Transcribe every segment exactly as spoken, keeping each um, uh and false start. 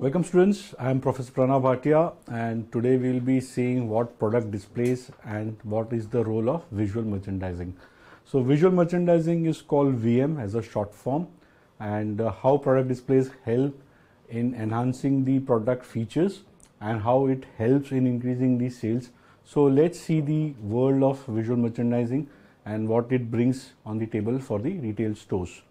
Welcome students, I am Professor Pranav Bhatia and today we will be seeing what product displays and what is the role of visual merchandising. So visual merchandising is called V M as a short form, and uh, how product displays help in enhancing the product features and how it helps in increasing the sales. So let's see the world of visual merchandising and what it brings on the table for the retail stores.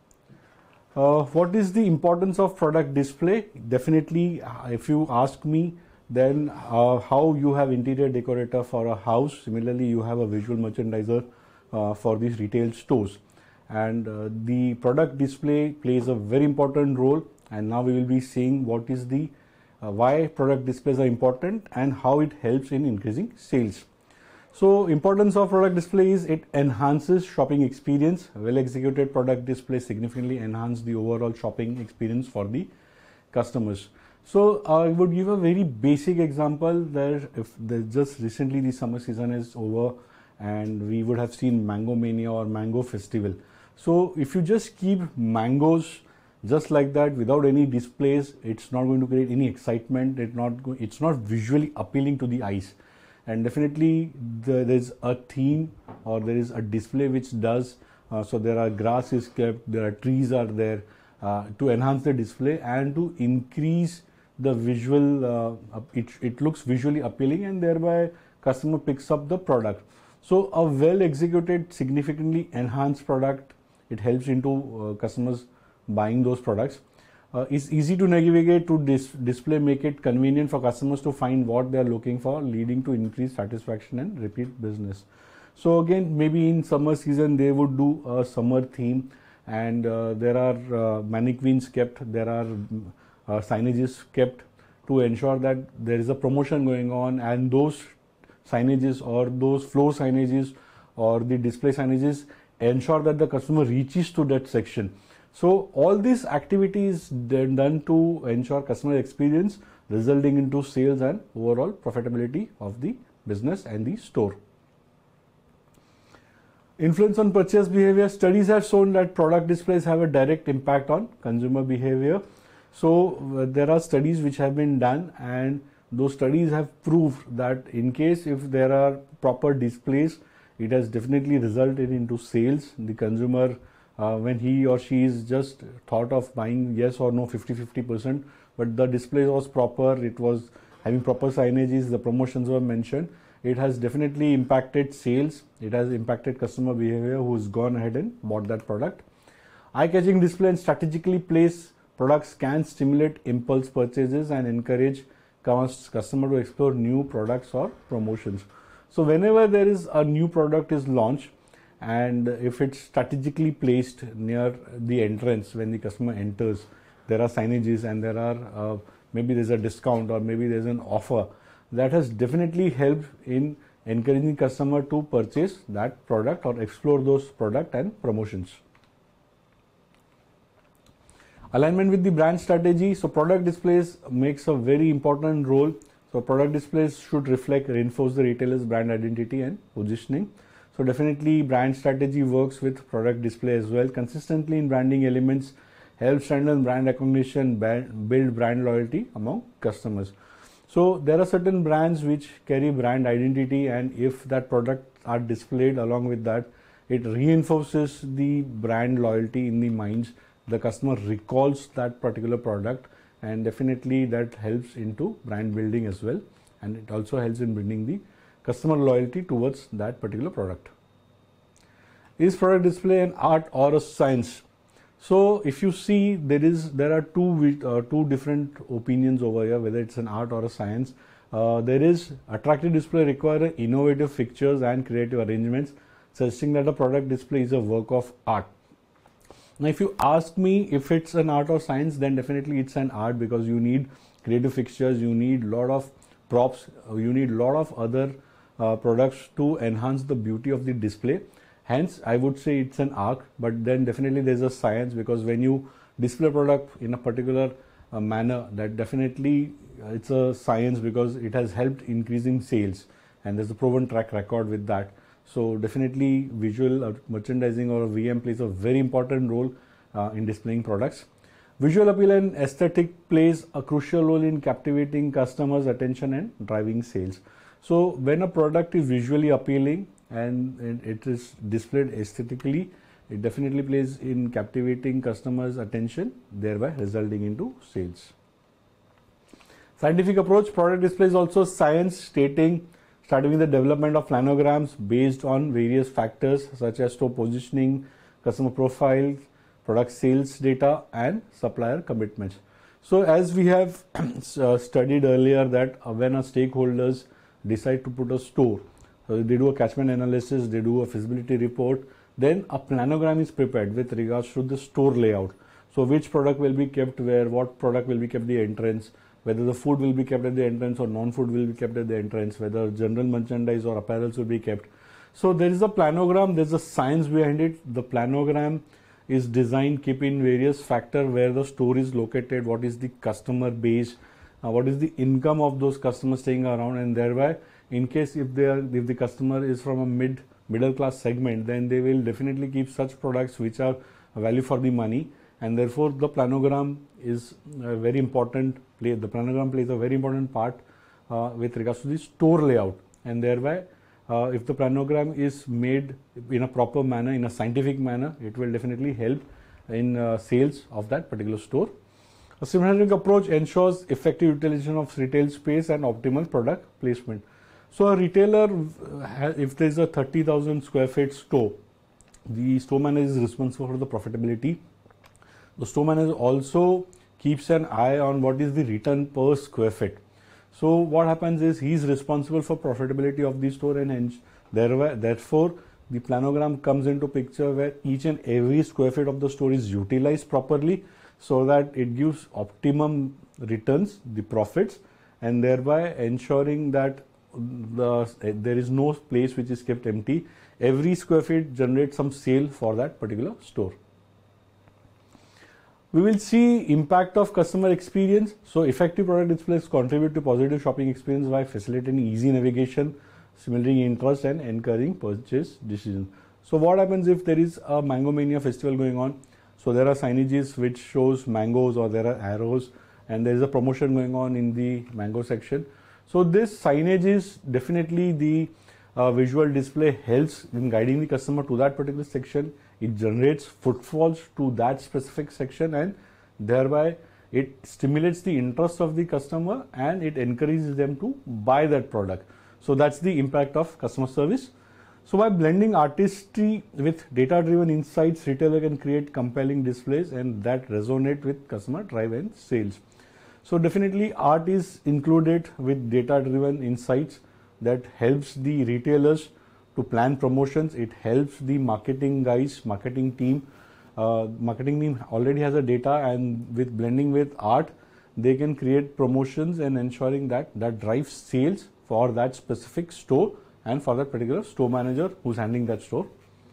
Uh, what is the importance of product display? Definitely, uh, if you ask me, then uh, how you have interior decorator for a house, similarly you have a visual merchandiser uh, for these retail stores, and uh, the product display plays a very important role. And now we will be seeing what is the uh, why product displays are important and how it helps in increasing sales. So importance of product display is it enhances shopping experience. Well executed product display significantly enhance the overall shopping experience for the customers. So I would give a very basic example there. If the, just recently the summer season is over and we would have seen Mango Mania or Mango Festival. So if you just keep mangoes just like that without any displays, it's not going to create any excitement. It not go, it's not visually appealing to the eyes. And definitely there is a theme or there is a display which does, uh, so there are grass is kept, there are trees are there uh, to enhance the display and to increase the visual, uh, it, it looks visually appealing and thereby customer picks up the product. So a well executed, significantly enhanced product, it helps into uh, customers buying those products. Uh, it's easy to navigate to dis display, make it convenient for customers to find what they are looking for, leading to increased satisfaction and repeat business. So again, maybe in summer season they would do a summer theme, and uh, there are uh, mannequins kept, there are uh, signages kept to ensure that there is a promotion going on, and those signages or those floor signages or the display signages ensure that the customer reaches to that section. So all these activities done to ensure customer experience, resulting into sales and overall profitability of the business and the store. Influence on purchase behavior. Studies have shown that product displays have a direct impact on consumer behavior. So uh, there are studies which have been done, and those studies have proved that in case if there are proper displays, it has definitely resulted into sales. The consumer, Uh, when he or she is just thought of buying yes or no fifty fifty percent, but the display was proper, it was having proper signages, the promotions were mentioned, it has definitely impacted sales, it has impacted customer behavior who's gone ahead and bought that product. Eye-catching display and strategically placed products can stimulate impulse purchases and encourage customer to explore new products or promotions. So whenever there is a new product is launched, and if it's strategically placed near the entrance, when the customer enters, there are signages and there are uh, maybe there's a discount or maybe there's an offer, that has definitely helped in encouraging customer to purchase that product or explore those product and promotions. Alignment with the brand strategy. So product displays makes a very important role. So product displays should reflect, reinforce the retailer's brand identity and positioning. So definitely brand strategy works with product display as well. Consistently in branding elements help strengthen brand recognition, build brand loyalty among customers. So there are certain brands which carry brand identity, and if that product are displayed along with that, it reinforces the brand loyalty in the minds. The customer recalls that particular product, and definitely that helps into brand building as well, and it also helps in bringing the customer loyalty towards that particular product. Is product display an art or a science? So if you see, there is there are two uh, two different opinions over here whether it's an art or a science. Uh, there is attractive display require innovative fixtures and creative arrangements, suggesting that a product display is a work of art. Now if you ask me if it's an art or science, then definitely it's an art, because you need creative fixtures, you need lot of props, you need lot of other Uh, products to enhance the beauty of the display. Hence I would say it's an art, but then definitely there's a science, because when you display product in a particular uh, manner, that definitely uh, it's a science, because it has helped increasing sales and there's a proven track record with that. So definitely visual uh, merchandising or V M plays a very important role uh, in displaying products. Visual appeal and aesthetic plays a crucial role in captivating customers' attention and driving sales. So when a product is visually appealing and it is displayed aesthetically, it definitely plays in captivating customers' attention, thereby resulting into sales. Scientific approach. Product display is also science, stating starting with the development of planograms based on various factors such as store positioning, customer profiles, product sales data, and supplier commitments. So as we have uh, studied earlier, that uh, when our stakeholders decide to put a store, so they do a catchment analysis, they do a feasibility report, then a planogram is prepared with regards to the store layout. So which product will be kept where, what product will be kept at the entrance, whether the food will be kept at the entrance or non-food will be kept at the entrance, whether general merchandise or apparels will be kept. So there is a planogram, there's a science behind it. The planogram is designed keeping various factors where the store is located, what is the customer base, uh, what is the income of those customers staying around, and thereby in case if they are, if the customer is from a mid middle class segment, then they will definitely keep such products which are value for the money, and therefore the planogram is a very important play. The planogram plays a very important part uh, with regards to the store layout, and thereby uh, if the planogram is made in a proper manner, in a scientific manner, it will definitely help in uh, sales of that particular store. A systematic approach ensures effective utilization of retail space and optimal product placement. So a retailer, if there is a thirty thousand square feet store, the store manager is responsible for the profitability. The store manager also keeps an eye on what is the return per square feet. So what happens is he is responsible for profitability of the store, and therefore the planogram comes into picture where each and every square feet of the store is utilized properly, so that it gives optimum returns, the profits, and thereby ensuring that the there is no place which is kept empty. Every square feet generates some sale for that particular store. We will see impact of customer experience. So effective product displays contribute to positive shopping experience by facilitating easy navigation, stimulating interest, and encouraging purchase decisions. So what happens if there is a Mango Mania festival going on? So there are signages which shows mangoes, or there are arrows, and there is a promotion going on in the mango section. So this signage is definitely the uh, visual display helps in guiding the customer to that particular section. It generates footfalls to that specific section, and thereby it stimulates the interest of the customer and it encourages them to buy that product. So that's the impact of customer service. So by blending artistry with data-driven insights, retailer can create compelling displays and that resonate with customer drive and sales. So definitely art is included with data-driven insights that helps the retailers to plan promotions. It helps the marketing guys, marketing team. Uh, marketing team already has a data, and with blending with art, they can create promotions and ensuring that that drives sales for that specific store and for that particular store manager who's handling that store.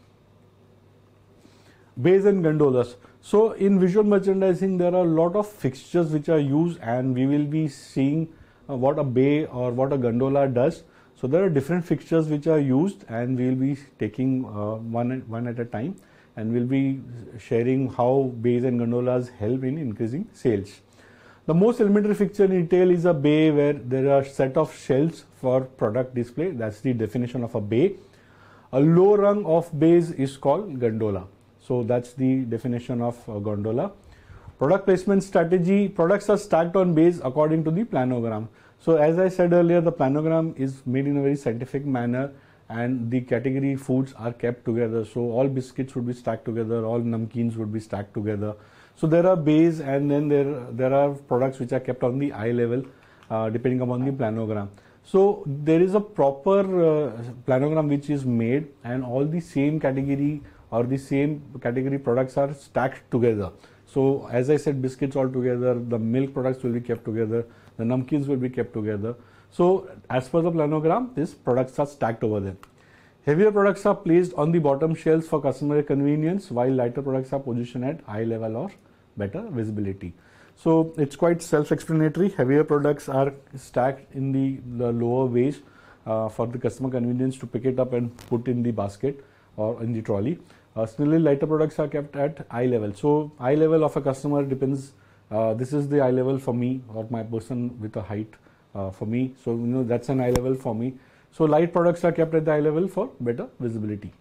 Bays and gondolas. So in visual merchandising, there are a lot of fixtures which are used, and we will be seeing uh, what a bay or what a gondola does. So there are different fixtures which are used, and we will be taking uh, one, one at a time, and we'll be sharing how bays and gondolas help in increasing sales. The most elementary fixture in retail is a bay, where there are set of shelves for product display. That's the definition of a bay. A low rung of bays is called gondola. So that's the definition of a gondola. Product placement strategy. Products are stacked on bays according to the planogram. So as I said earlier, the planogram is made in a very scientific manner, and the category foods are kept together. So all biscuits would be stacked together, all namkeens would be stacked together. So there are bays, and then there, there are products which are kept on the eye level uh, depending upon the planogram. So there is a proper uh, planogram which is made, and all the same category or the same category products are stacked together. So as I said, biscuits all together, the milk products will be kept together, the namkeens will be kept together. So as per the planogram, these products are stacked over there. Heavier products are placed on the bottom shelves for customer convenience, while lighter products are positioned at eye level or better visibility. So it's quite self-explanatory. Heavier products are stacked in the, the lower ways uh, for the customer convenience to pick it up and put in the basket or in the trolley, Uh, similarly, lighter products are kept at eye level. So eye level of a customer depends. Uh, this is the eye level for me, or my person with a height uh, for me. So you know that's an eye level for me. So light products are kept at the eye level for better visibility.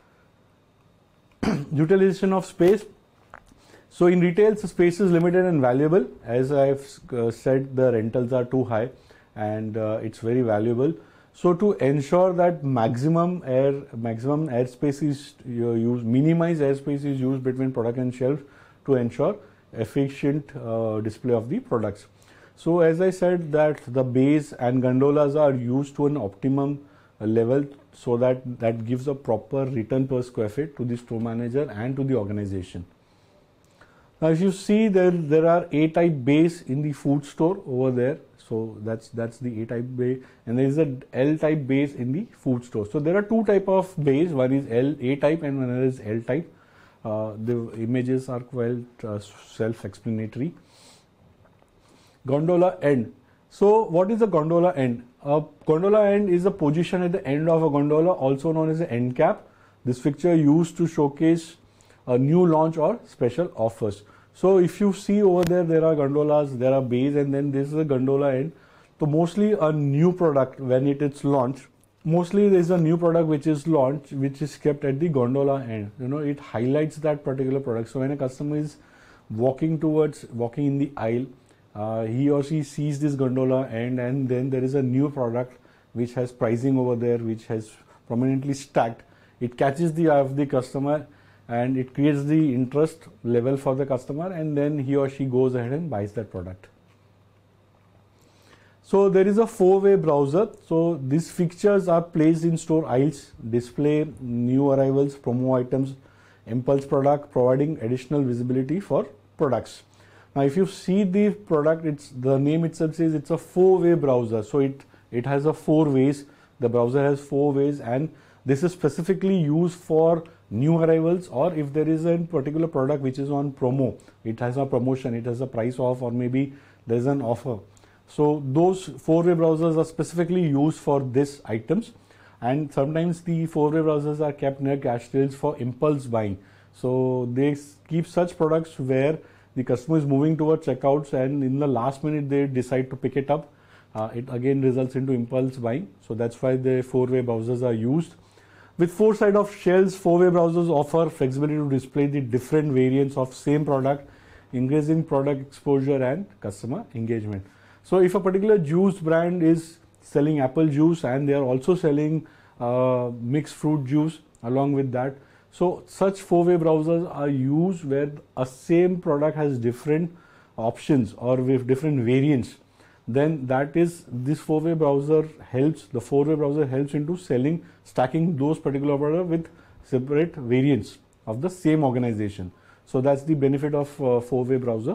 Utilization of space. So in retail, so space is limited and valuable. As I've uh, said, the rentals are too high, and uh, it's very valuable. So to ensure that maximum air, maximum airspace is used, minimize airspace is used between product and shelf to ensure efficient uh, display of the products. So as I said, that the bays and gondolas are used to an optimum level, so that that gives a proper return per square feet to the store manager and to the organization. Now if you see, there there are A-type bays in the food store over there. So that's that's the A-type bay, and there is a L-type base in the food store. So there are two type of bays. One is L A-type and another is L-type. Uh, the images are quite uh, self-explanatory. Gondola end. So what is a gondola end? A gondola end is a position at the end of a gondola, also known as an end cap. This picture used to showcase a new launch or special offers. So if you see over there, there are gondolas, there are bays, and then this is a gondola end. So mostly a new product when it is launched, mostly there is a new product which is launched, which is kept at the gondola end. You know, it highlights that particular product. So when a customer is walking towards, walking in the aisle, uh, he or she sees this gondola end, and then there is a new product which has pricing over there, which has prominently stacked. It catches the eye of the customer, and it creates the interest level for the customer, and then he or she goes ahead and buys that product. So there is a four-way browser. So these fixtures are placed in store aisles, display new arrivals, promo items, impulse product, providing additional visibility for products. Now if you see the product, it's the name itself says it's a four-way browser. So it, it has a four ways. The browser has four ways, and this is specifically used for new arrivals, or if there is a particular product which is on promo, it has a promotion, it has a price off, or maybe there's an offer. So those four-way browsers are specifically used for these items, and sometimes the four-way browsers are kept near cash tills for impulse buying. So they keep such products where the customer is moving towards checkouts, and in the last minute they decide to pick it up. Uh, it again results into impulse buying. So that's why the four-way browsers are used. With four side of shells, four-way browsers offer flexibility to display the different variants of same product, increasing product exposure and customer engagement. So if a particular juice brand is selling apple juice, and they are also selling uh, mixed fruit juice along with that, so such four-way browsers are used where a same product has different options or with different variants. Then that is, this four-way browser helps, the four-way browser helps into selling, stacking those particular products with separate variants of the same organization. So that's the benefit of uh, four-way browser.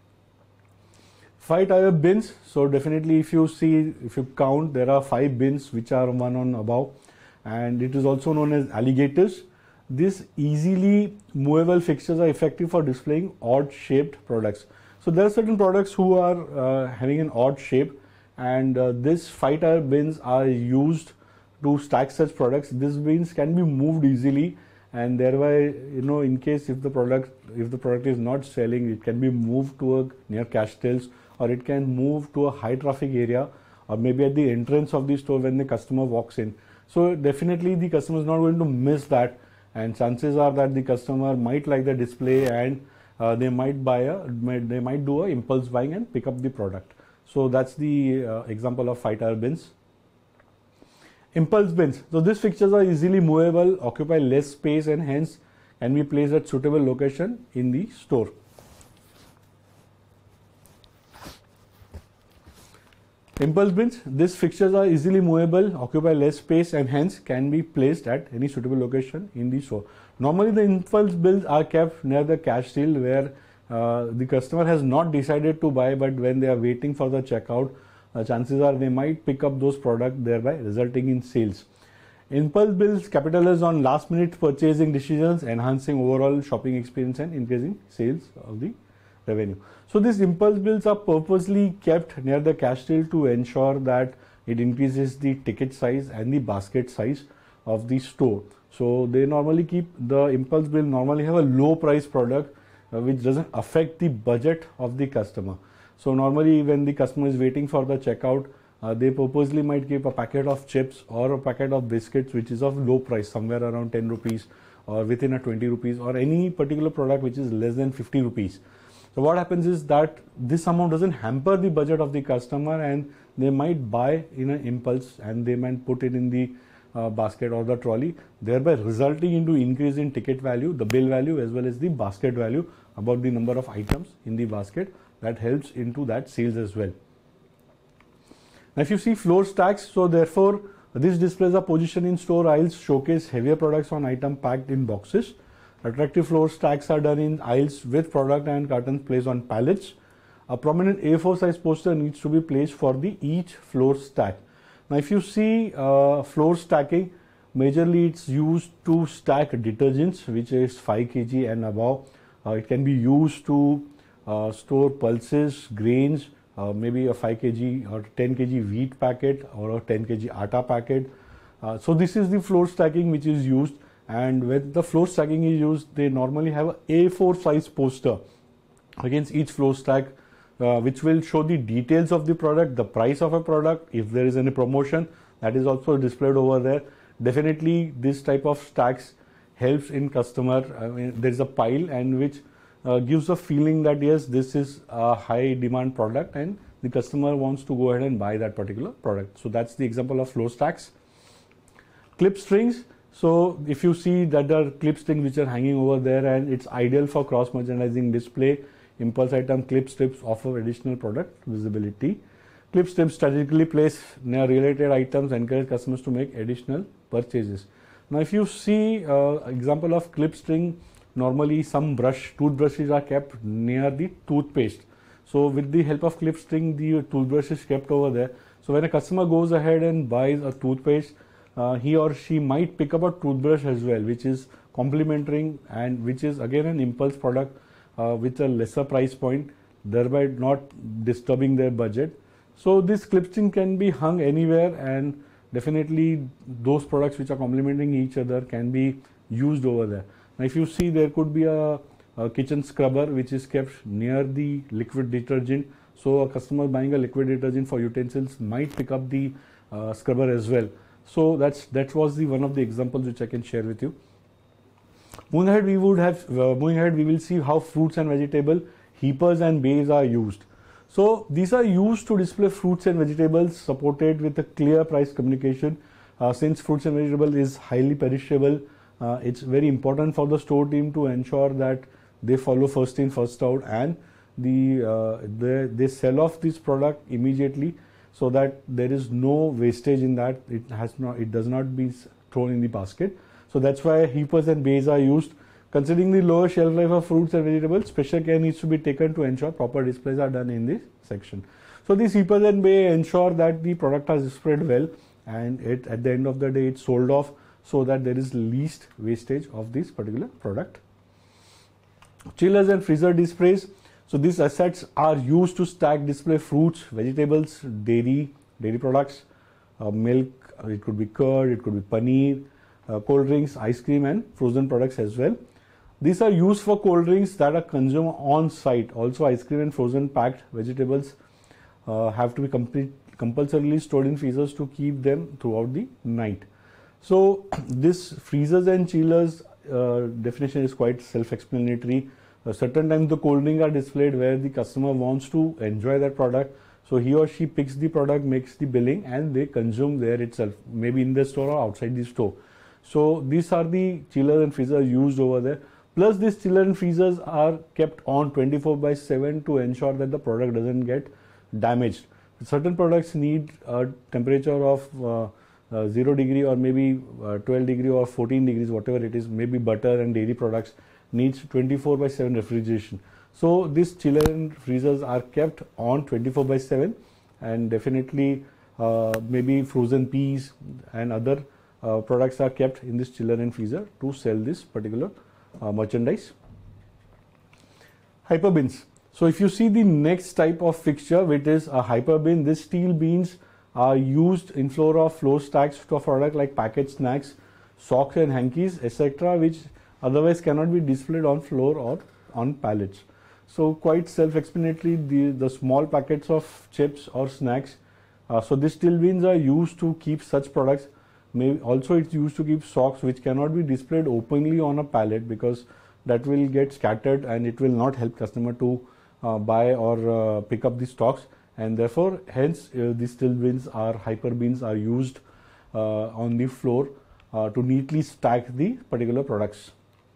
Five tire bins. So definitely if you see, if you count, there are five bins which are one on above, and it is also known as alligators. These easily movable fixtures are effective for displaying odd shaped products. So there are certain products who are uh, having an odd shape, and uh, these five tire bins are used to stack such products. These bins can be moved easily, and thereby, you know, in case if the product if the product is not selling, it can be moved to a near cash tills, or it can move to a high traffic area, or maybe at the entrance of the store when the customer walks in. So definitely the customer is not going to miss that, and chances are that the customer might like the display, and Uh, they might buy a, they might do a impulse buying and pick up the product. So that's the uh, example of five tire bins. Impulse bins. So these fixtures are easily movable, occupy less space, and hence can be placed at suitable location in the store. Impulse bins. These fixtures are easily movable, occupy less space, and hence can be placed at any suitable location in the store. Normally the impulse bins are kept near the cash till, where uh, the customer has not decided to buy, but when they are waiting for the checkout, uh, chances are they might pick up those products, thereby resulting in sales. Impulse bills capitalize on last minute purchasing decisions, enhancing overall shopping experience and increasing sales of the revenue. So these impulse bills are purposely kept near the cash till to ensure that it increases the ticket size and the basket size of the store. So they normally keep, the impulse will normally have a low price product uh, which doesn't affect the budget of the customer. So normally when the customer is waiting for the checkout, uh, they purposely might keep a packet of chips or a packet of biscuits which is of low price, somewhere around ten rupees or within a twenty rupees, or any particular product which is less than fifty rupees. So what happens is that this amount doesn't hamper the budget of the customer, and they might buy in an impulse and they might put it in the uh, basket or the trolley, thereby resulting into increase in ticket value, the bill value, as well as the basket value, about the number of items in the basket. That helps into that sales as well. Now if you see floor stacks, so therefore these displays are positioned in store aisles, showcase heavier products on item packed in boxes. Attractive floor stacks are done in aisles with product and cartons placed on pallets. A prominent A four size poster needs to be placed for the each floor stack. Now if you see uh, floor stacking, majorly it's used to stack detergents which is five kilograms and above. Uh, it can be used to uh, store pulses, grains, uh, maybe a five kilograms or ten kilograms wheat packet or a ten kilograms atta packet. Uh, so this is the floor stacking which is used, and when the floor stacking is used, they normally have a A four size poster against each floor stack, uh, which will show the details of the product, the price of a product, if there is any promotion, that is also displayed over there. Definitely this type of stacks helps in customer, I mean, there is a pile and which uh, gives a feeling that yes, this is a high demand product and the customer wants to go ahead and buy that particular product. So that's the example of floor stacks. Clip strings. So if you see that there are clip strings which are hanging over there, and it's ideal for cross merchandising display. Impulse item clip strips offer additional product visibility. Clip strips strategically placed near related items encourage customers to make additional purchases. Now if you see uh, example of clip string, normally some brush, toothbrushes are kept near the toothpaste. So with the help of clip string, the toothbrush is kept over there. So when a customer goes ahead and buys a toothpaste, uh, he or she might pick up a toothbrush as well, which is complementary and which is again an impulse product uh, with a lesser price point, thereby not disturbing their budget. So this clip string can be hung anywhere, and definitely those products which are complementing each other can be used over there. Now if you see, there could be a, a kitchen scrubber which is kept near the liquid detergent. So a customer buying a liquid detergent for utensils might pick up the uh, scrubber as well. So that's that was the one of the examples which I can share with you. Moving ahead, we would have uh, moving ahead we will see how fruits and vegetable heapers and bays are used. So these are used to display fruits and vegetables supported with a clear price communication. Uh, since fruits and vegetable is highly perishable, uh, it's very important for the store team to ensure that they follow first in first out, and the uh, they, they sell off this product immediately, so that there is no wastage in that. It has not it does not be thrown in the basket. So that's why heapers and bays are used. Considering the lower shelf life of fruits and vegetables, special care needs to be taken to ensure proper displays are done in this section. So these heapers and bay ensure that the product is displayed well, and it at the end of the day it's sold off, so that there is least wastage of this particular product. Chillers and freezer displays. So these assets are used to stack display fruits, vegetables, dairy, dairy products, uh, milk, it could be curd, it could be paneer, uh, cold drinks, ice cream, and frozen products as well. These are used for cold drinks that are consumed on site. Also, ice cream and frozen packed vegetables uh, have to be complete, compulsorily stored in freezers to keep them throughout the night. So this freezers and chillers uh, definition is quite self-explanatory. Uh, certain times the cold drinks are displayed where the customer wants to enjoy that product. So he or she picks the product, makes the billing, and they consume there itself, maybe in the store or outside the store. So these are the chillers and freezers used over there. Plus these chiller and freezers are kept on twenty-four by seven to ensure that the product doesn't get damaged. Certain products need a temperature of uh, uh, zero degree or maybe uh, twelve degree or fourteen degrees, whatever it is. Maybe butter and dairy products needs twenty-four by seven refrigeration. So these chiller and freezers are kept on twenty-four by seven, and definitely uh, maybe frozen peas and other uh, products are kept in this chiller and freezer to sell this particular uh, merchandise. Hyper bins. So if you see the next type of fixture, which is a hyper bin, these steel bins are used in floor of floor stacks for product like packaged snacks. socks and hankies, et cetera, which otherwise cannot be displayed on floor or on pallets. So quite self-explanatory, the, the small packets of chips or snacks. Uh, so these steel bins are used to keep such products. Maybe also it's used to keep socks which cannot be displayed openly on a pallet, because that will get scattered and it will not help customer to uh, buy or uh, pick up the stocks, and therefore hence uh, these steel bins or hyper bins are used uh, on the floor uh, to neatly stack the particular products.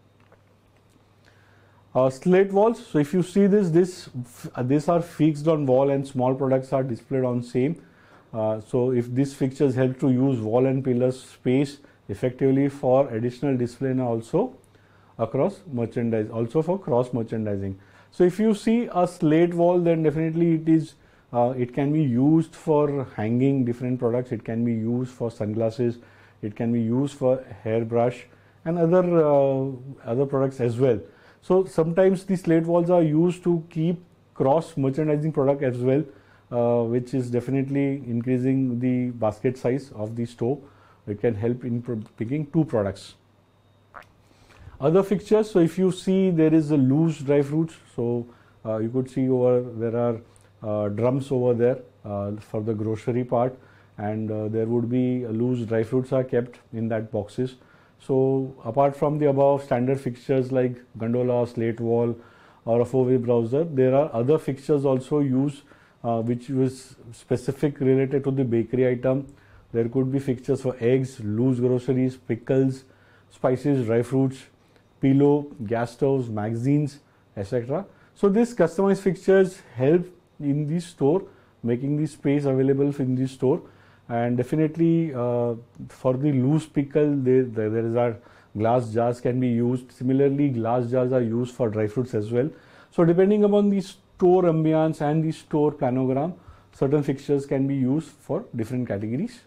Uh, slate walls. So if you see this, this uh, these are fixed on wall and small products are displayed on same. Uh, so if these fixtures help to use wall and pillar space effectively for additional display and also across merchandise, also for cross merchandising. So if you see a slate wall, then definitely it is uh, it can be used for hanging different products. It can be used for sunglasses. It can be used for hairbrush and other uh, other products as well. So sometimes the slate walls are used to keep cross merchandising product as well, uh, which is definitely increasing the basket size of the store. It can help in picking two products. Other fixtures. So if you see, there is a loose dry fruits. So uh, you could see over there are uh, drums over there uh, for the grocery part, and uh, there would be loose dry fruits are kept in that boxes. So apart from the above standard fixtures like gondola, slate wall or a four-way browser, there are other fixtures also used uh, which was specific related to the bakery item. There could be fixtures for eggs, loose groceries, pickles, spices, dry fruits, pillow, gas stoves, magazines, et cetera. So these customized fixtures help in the store, making the space available in the store. And definitely uh, for the loose pickle, there, there, there is a glass jars can be used. Similarly, glass jars are used for dry fruits as well. So depending upon the store ambience and the store planogram, certain fixtures can be used for different categories.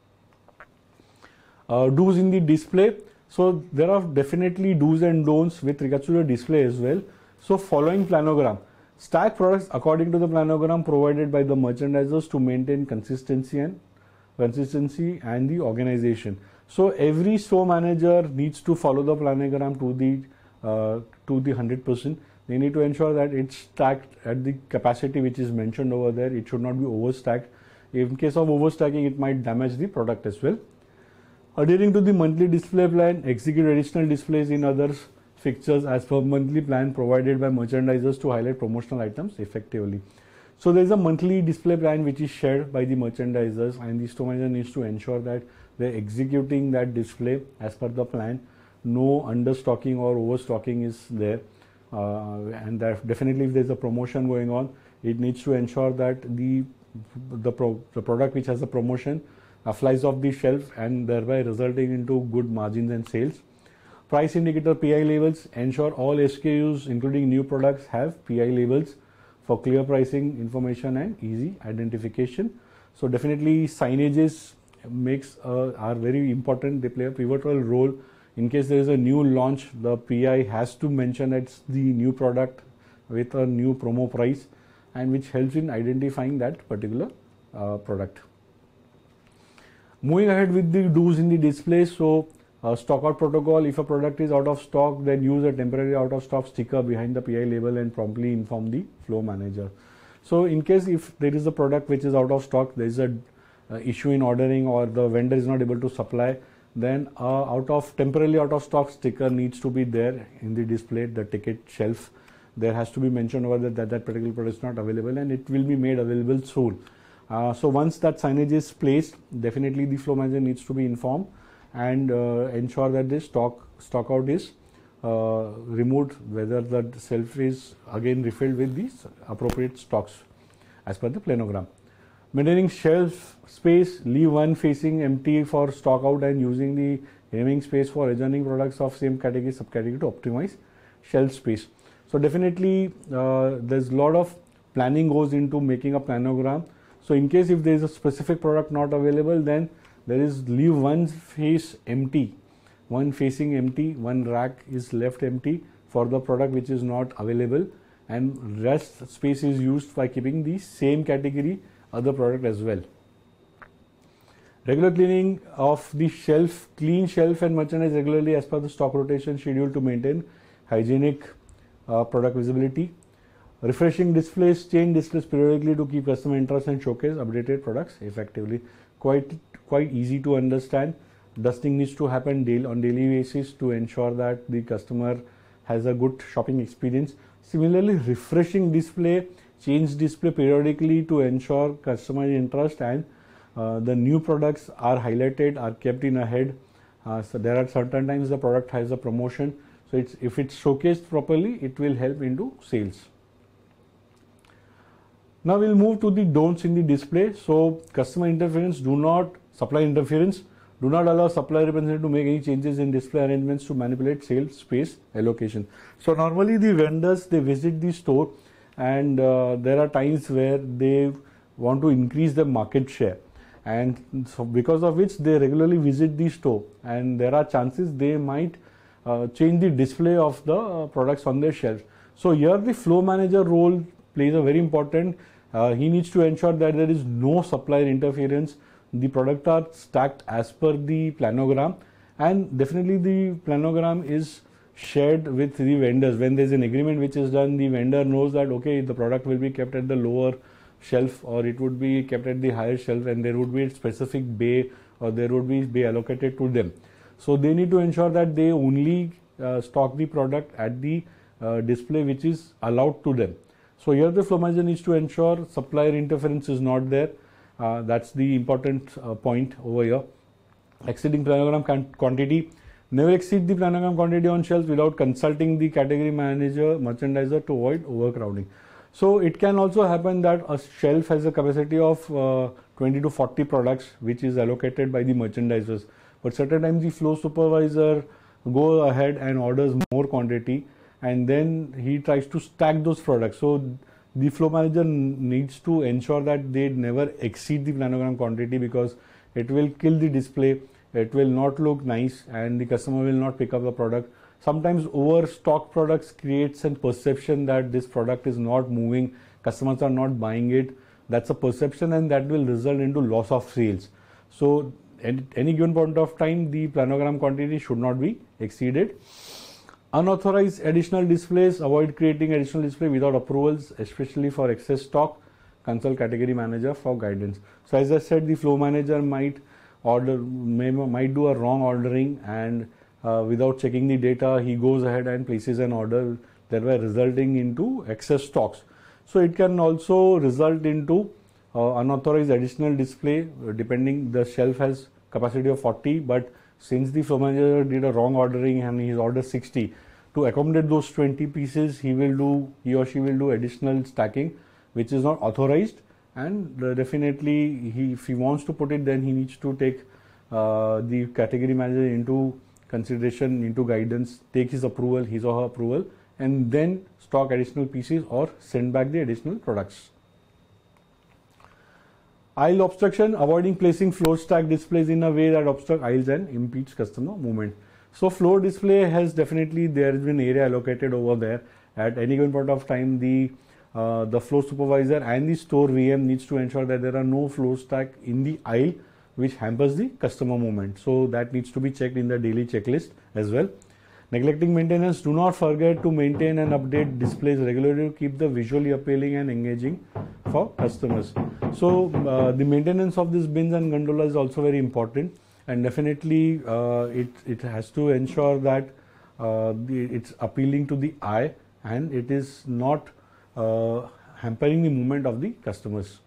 Uh, do's in the display. So there are definitely do's and don'ts with regards to the display as well. So following planogram, stack products according to the planogram provided by the merchandisers to maintain consistency and consistency and the organization. So every store manager needs to follow the planogram to the uh, to the one hundred percent. They need to ensure that it's stacked at the capacity which is mentioned over there. It should not be overstacked. In case of overstacking, it might damage the product as well. Adhering to the monthly display plan, execute additional displays in other fixtures as per monthly plan provided by merchandisers to highlight promotional items effectively. So there is a monthly display plan which is shared by the merchandisers, and the store manager needs to ensure that they are executing that display as per the plan. No understocking or overstocking is there, uh, and that definitely if there is a promotion going on, it needs to ensure that the the, pro, the product which has a promotion uh, flies off the shelf, and thereby resulting into good margins and sales. Price indicator P I labels. Ensure all S K Us including new products have P I labels for clear pricing information and easy identification. So definitely signages makes uh, are very important. They play a pivotal role. In case there is a new launch, the P I has to mention it's the new product with a new promo price, and which helps in identifying that particular uh, product. Moving ahead with the do's in the display. So uh, stock out protocol. If a product is out of stock, then use a temporary out of stock sticker behind the P I label and promptly inform the flow manager. So in case if there is a product which is out of stock, there is a uh, issue in ordering, or the vendor is not able to supply, then uh, out of temporarily out of stock sticker needs to be there in the display, the ticket shelf. There has to be mentioned over that that, that particular product is not available, and it will be made available soon. Uh, so once that signage is placed, definitely the flow manager needs to be informed and uh, ensure that the stock stock out is uh, removed, whether the shelf is again refilled with these appropriate stocks as per the planogram. Maintaining shelf space, leave one facing empty for stock out and using the remaining space for adjoining products of same category subcategory to optimize shelf space. So definitely uh, there's a lot of planning goes into making a planogram. So in case if there is a specific product not available, then there is leave one face empty, one facing empty, one rack is left empty for the product which is not available, and rest space is used by keeping the same category other product as well. Regular cleaning of the shelf, clean shelf and merchandise regularly as per the stock rotation schedule to maintain hygienic uh, product visibility. Refreshing displays, change displays periodically to keep customer interest and showcase updated products effectively. Quite quite easy to understand. Dusting needs to happen daily, on daily basis to ensure that the customer has a good shopping experience. Similarly, refreshing display, change display periodically to ensure customer interest and uh, the new products are highlighted, are kept in ahead. Uh, so there are certain times the product has a promotion. So it's, if it's showcased properly, it will help into sales. Now we'll move to the don'ts in the display. So customer interference, do not, supply interference, do not allow supplier representative to make any changes in display arrangements to manipulate sales space allocation. So normally the vendors, they visit the store and uh, there are times where they want to increase their market share, and so because of which they regularly visit the store, and there are chances they might uh, change the display of the uh, products on their shelves. So here the flow manager role plays a very important. Uh, he needs to ensure that there is no supplier interference. The products are stacked as per the planogram, and definitely the planogram is shared with the vendors. When there is an agreement which is done, the vendor knows that okay, the product will be kept at the lower shelf or it would be kept at the higher shelf, and there would be a specific bay or there would be bay allocated to them. So they need to ensure that they only uh, stock the product at the uh, display which is allowed to them. So here the flow manager needs to ensure supplier interference is not there. Uh, that's the important uh, point over here. Exceeding planogram quantity. Never exceed the planogram quantity on shelves without consulting the category manager, merchandiser to avoid overcrowding. So it can also happen that a shelf has a capacity of uh, twenty to forty products which is allocated by the merchandisers. But certain times the flow supervisor go ahead and orders more quantity, and then he tries to stack those products. So the flow manager needs to ensure that they never exceed the planogram quantity, because it will kill the display, it will not look nice, and the customer will not pick up the product. Sometimes overstock products creates a perception that this product is not moving, customers are not buying it. That's a perception, and that will result into loss of sales. So at any given point of time, the planogram quantity should not be exceeded. Unauthorized additional displays, avoid creating additional display without approvals, especially for excess stock. Consult category manager for guidance. So as I said, the flow manager might order, may, might do a wrong ordering, and uh, without checking the data, he goes ahead and places an order, thereby resulting into excess stocks. So it can also result into uh, unauthorized additional display, uh, depending, the shelf has capacity of forty, but since the flow manager did a wrong ordering and he's ordered sixty, to accommodate those twenty pieces, he will do, he or she will do additional stacking, which is not authorized, and uh, definitely he, if he wants to put it, then he needs to take uh, the category manager into consideration, into guidance, take his approval, his or her approval, and then stock additional pieces or send back the additional products. Aisle obstruction, avoiding placing floor stack displays in a way that obstructs aisles and impedes customer movement. So floor display has definitely, there has been area allocated over there. At any given point of time, the uh, the floor supervisor and the store V M needs to ensure that there are no floor stack in the aisle which hampers the customer movement. So that needs to be checked in the daily checklist as well. Neglecting maintenance, do not forget to maintain and update displays regularly to keep the visually appealing and engaging for customers. So uh, the maintenance of these bins and gondola is also very important, and definitely uh, it, it has to ensure that uh, the, it's appealing to the eye and it is not uh, hampering the movement of the customers.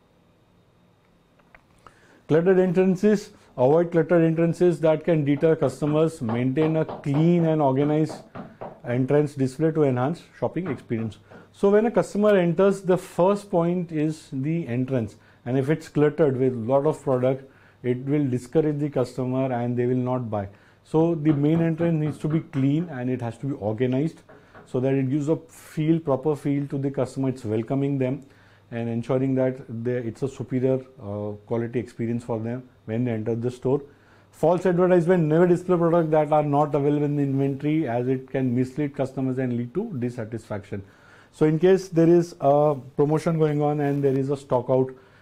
Cluttered entrances, avoid cluttered entrances that can deter customers. Maintain a clean and organized entrance display to enhance shopping experience. So when a customer enters, the first point is the entrance, and if it's cluttered with a lot of product, it will discourage the customer and they will not buy. So the main entrance needs to be clean and it has to be organized so that it gives a feel, proper feel to the customer. It's welcoming them and ensuring that they, it's a superior uh, quality experience for them when they enter the store. False advertisement, never display products that are not available in the inventory, as it can mislead customers and lead to dissatisfaction. So in case there is a promotion going on and there is a stock out,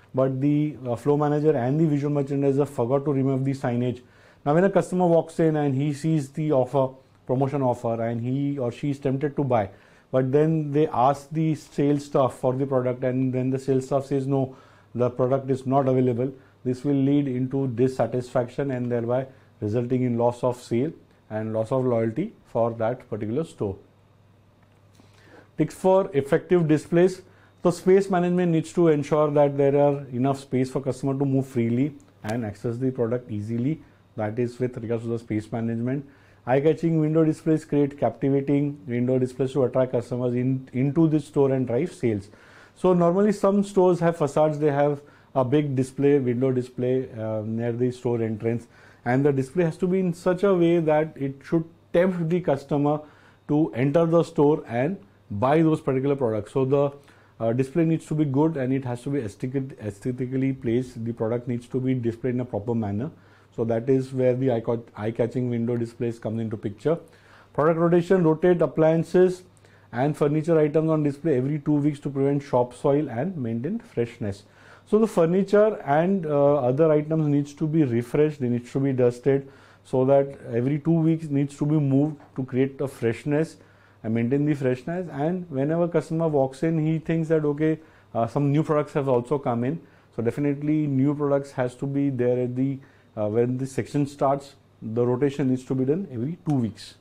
but the uh, flow manager and the visual merchandiser forgot to remove the signage. Now when a customer walks in and he sees the offer, promotion offer, and he or she is tempted to buy, but then they ask the sales staff for the product, and then the sales staff says no, the product is not available. This will lead into dissatisfaction and thereby resulting in loss of sale and loss of loyalty for that particular store. Tips for effective displays. So space management needs to ensure that there are enough space for customer to move freely and access the product easily. That is with regards to the space management. Eye-catching window displays create captivating window displays to attract customers in, into the store and drive sales. So normally some stores have facades, they have a big display, window display uh, near the store entrance, and the display has to be in such a way that it should tempt the customer to enter the store and buy those particular products. So the uh, display needs to be good and it has to be aesthetic, aesthetically placed. The product needs to be displayed in a proper manner. So that is where the eye-catching window displays comes into picture. Product rotation, rotate appliances and furniture items on display every two weeks to prevent shop soil and maintain freshness. So the furniture and uh, other items needs to be refreshed, they need to be dusted, so that every two weeks needs to be moved to create a freshness and maintain the freshness. And whenever customer walks in, he thinks that okay, uh, some new products have also come in. So definitely new products has to be there at the uh, when the section starts. The rotation needs to be done every two weeks.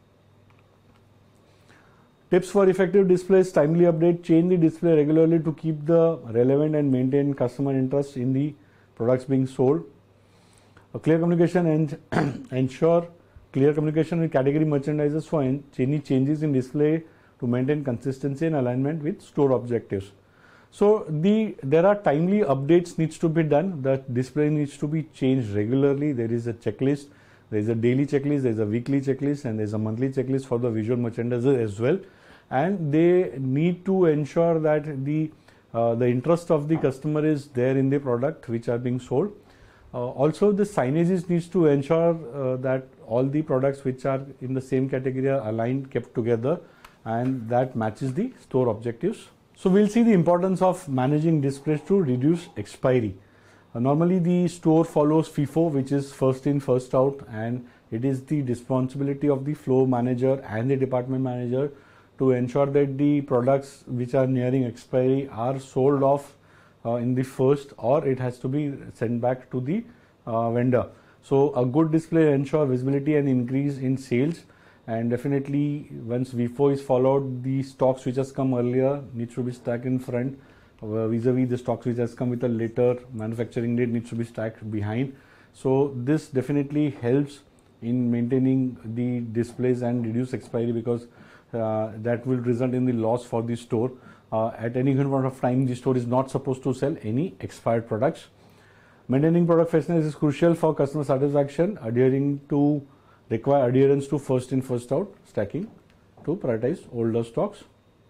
Tips for effective displays, timely update, change the display regularly to keep the relevant and maintain customer interest in the products being sold. A clear communication and ensure clear communication with category merchandisers for any changes in display to maintain consistency and alignment with store objectives. So the there are timely updates needs to be done. The display needs to be changed regularly. There is a checklist, there is a daily checklist, there is a weekly checklist, and there is a monthly checklist for the visual merchandiser as well. And they need to ensure that the uh, the interest of the customer is there in the product which are being sold. Uh, also the signages needs to ensure uh, that all the products which are in the same category are aligned, kept together, and that matches the store objectives. So we'll see the importance of managing displays to reduce expiry. Uh, normally the store follows FIFO, which is first in first out, and it is the responsibility of the flow manager and the department manager to ensure that the products which are nearing expiry are sold off uh, in the first, or it has to be sent back to the uh, vendor. So a good display ensures visibility and increase in sales, and definitely once FIFO is followed, the stocks which has come earlier needs to be stacked in front, uh, vis-a-vis the stocks which has come with a later manufacturing date needs to be stacked behind. So this definitely helps in maintaining the displays and reduce expiry, because Uh, that will result in the loss for the store. Uh, at any given point of time, the store is not supposed to sell any expired products. Maintaining product freshness is crucial for customer satisfaction, adhering to require adherence to first in first out stacking to prioritize older stocks.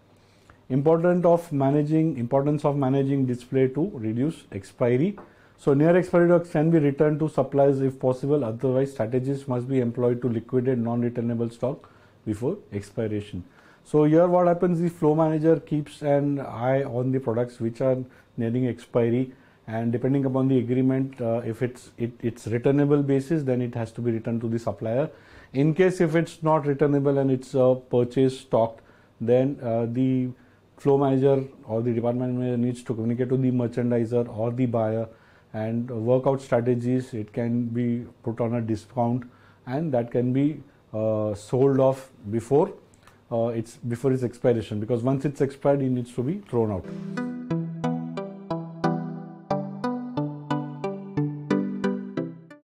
Important of managing importance of managing display to reduce expiry. So near expiry stocks can be returned to suppliers if possible. Otherwise, strategies must be employed to liquidate non-returnable stock before expiration. So here what happens, the flow manager keeps an eye on the products which are nearing expiry, and depending upon the agreement, uh, if it's it, it's returnable basis, then it has to be returned to the supplier. In case if it's not returnable and it's a purchase stock, then uh, the flow manager or the department manager needs to communicate to the merchandiser or the buyer and work out strategies. It can be put on a discount, and that can be Uh, sold off before uh, it's before its expiration, because once it's expired, it needs to be thrown out.